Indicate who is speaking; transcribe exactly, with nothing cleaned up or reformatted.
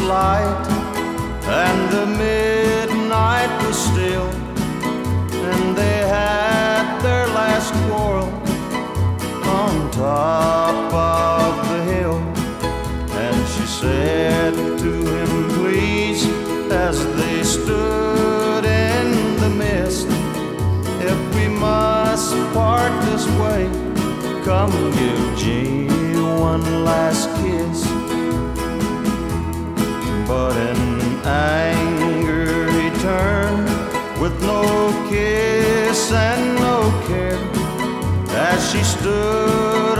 Speaker 1: light, and the midnight was still, and they had their last quarrel on top of the hill. And she said to him, please, as they stood in the mist, if we must part this way, come give Jeannie one last kiss. But in anger he turned with no kiss and no care, as she stood